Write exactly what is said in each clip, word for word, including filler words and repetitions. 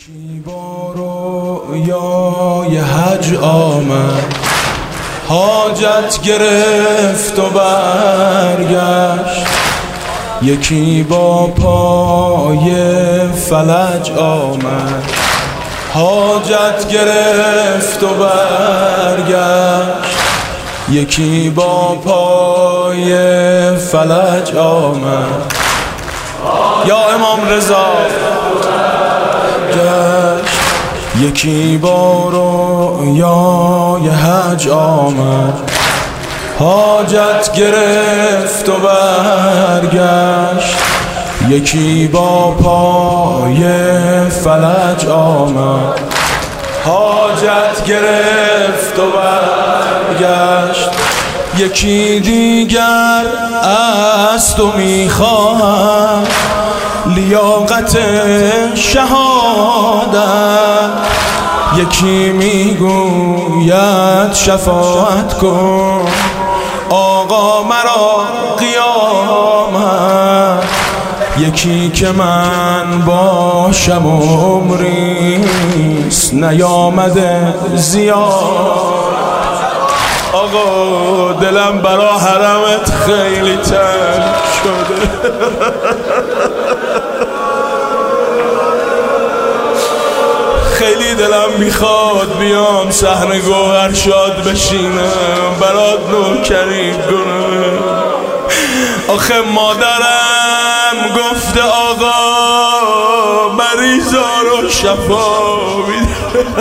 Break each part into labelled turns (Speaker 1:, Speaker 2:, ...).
Speaker 1: یکی با رویای حج آمد، حاجت گرفت و برگشت. یکی با پای فلج آمد، حاجت گرفت و برگشت. یکی با پای فلج آمد. یا امام رضا گشت. یکی با رویای حج آمد، حاجت گرفت و برگشت. یکی با پای فلج آمد، حاجت گرفت و برگشت. یکی دیگر است و میخواهد لیاقت شهادت. یکی میگوید شفاعت کن آقا مرا قیامت. یکی که من باشم عمریست نیامده زیاد. آقا دلم برا حرمت خیلی تنگ شده. خیلی دلم میخواد بیام صحن گوهرشاد بشینم برات نوکری کنم. آخه مادرم گفته آقا مریضا رو شفا میده.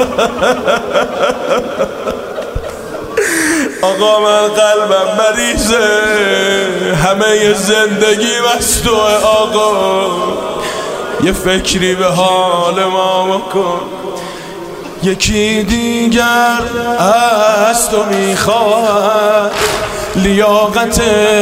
Speaker 1: آقا من قلبم مریضه، همه زندگی از توه آقا. یه فکری به حال ما بکن. یکی دیگر است و میخواهد لیاقت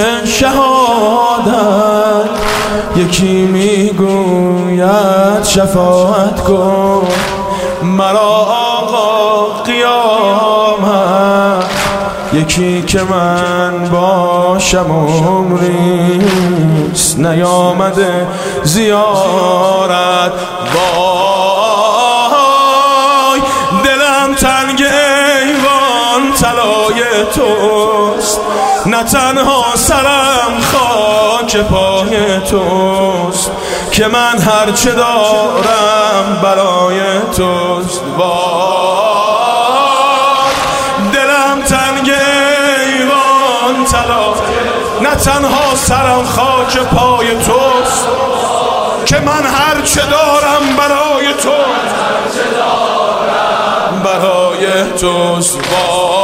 Speaker 1: شهادت. یکی میگوید شفاعت کن مرا آقا قیامت. یکی که من باشم عمریست نیامده زیارت. وای دلم تنگ ایوان طلای توست، نه تنها سرم خاک پای توست که من هرچه دارم برای توست. وای دلم تنگ ایوان طلا، نه تنها سرم خاک پای توست که من هرچه دارم برای تو برای توست. وای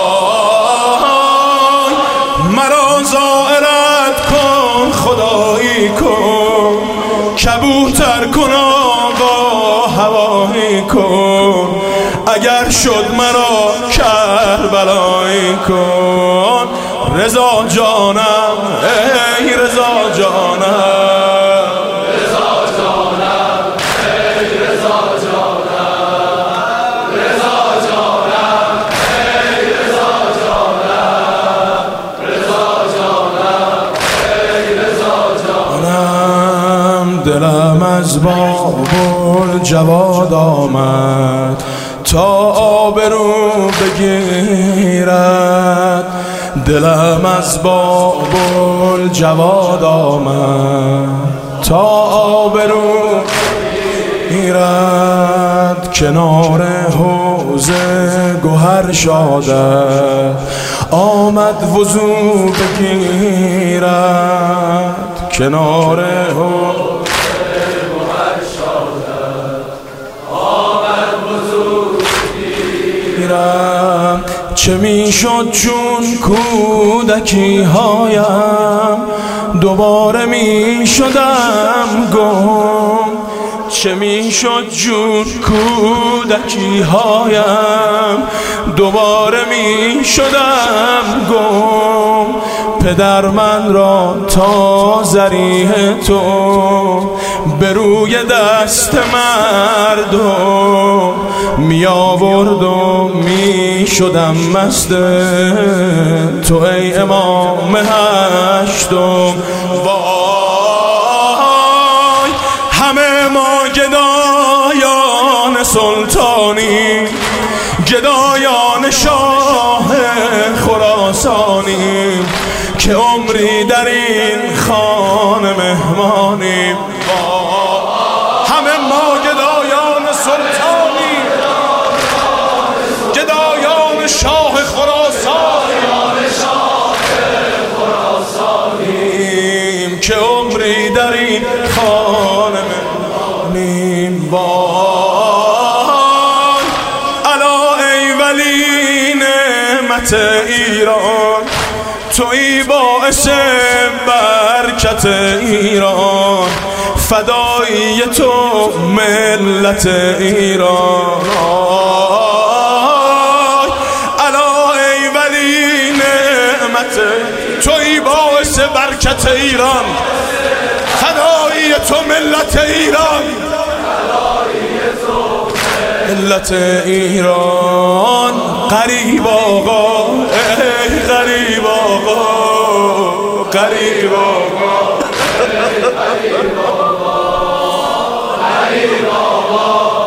Speaker 1: مرا زائرت کن خدایی کن، کبوتر کن آقا هوایی کن. اگر شد مرا کربلایی کن. رضا جانم ای رضا جانم،
Speaker 2: رضا جانم ای رضا جانم، رضا جانم ای رضا جانم، رضا جانم ای رضا جانم.
Speaker 1: دلم از بابل جواد آمد تا آبرو بگیرد. دلم از بابل جواد آمد تا آبرو بگیرد. کنار حوض گوهر شاده آمد وضو بگیرد. کنار حوض چه میشد چون کودکی هایم دوباره میشدم گم. چه میشد چون کودکی هایم دوباره میشدم گم. پدر من را تا ذریح تو به روی دست مردم می آورد و می شدم مست تو ای امام هشتم. وای همه ما گدایان سلطانی، گدایان شاه خراسانی، که عمری در این خانه مهمانی. همه ما گدایان سلطانی، گدایان شاه خراسانی، که عمری در این خانه مهمانیم. وای الا ای ولی نعمت ایران، تویی باعث برکت ایران، فدایی تو ملت ایران. الا ای ولی نعمت، تویی باعث برکت ایران، فدایی تو ملت ایران، ملت ایران. غریب آقا ای غریب آقا، غریب آقا، غریب آقا، غریب آقا.